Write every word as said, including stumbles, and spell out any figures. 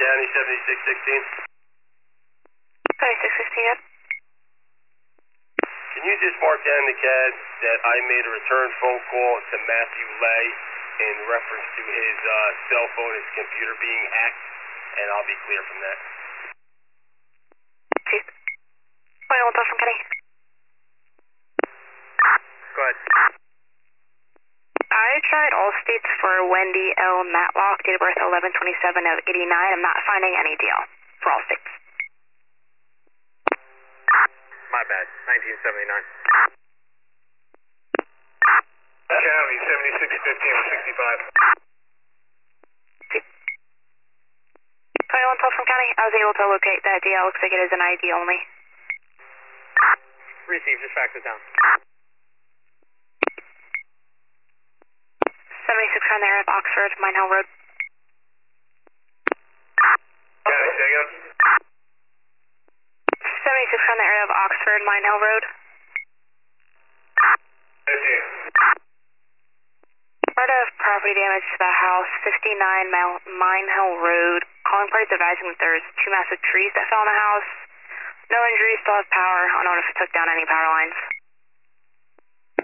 County, seventy-six sixteen. seventy-six sixteen, yeah. Can you just mark down the C A D that I made a return phone call to Matthew Lay in reference to his uh, cell phone, his computer being hacked, and I'll be clear from that. Chief. Point one from Kenny. Go ahead. I tried all states for Wendy L. Matlock, date of birth eleven twenty-seven of eighty-nine. I'm not finding any deal for all states. My bad, nineteen seventy-nine. County, seventy-six fifteen or sixty-five. twenty-one twelve from County. I was able to locate that deal. Looks like it is an I D only. Receive, just fax it down. seventy-six on the area of Oxford, Mine Hill Road. County, say again. seventy-six on the area of Oxford, Mine Hill Road. fifteen. Report of property damage to the house, fifty-nine Mine Hill Road. Calling parties advising that there's two massive trees that fell in the house. No injuries, still have power. I don't know if it took down any power lines.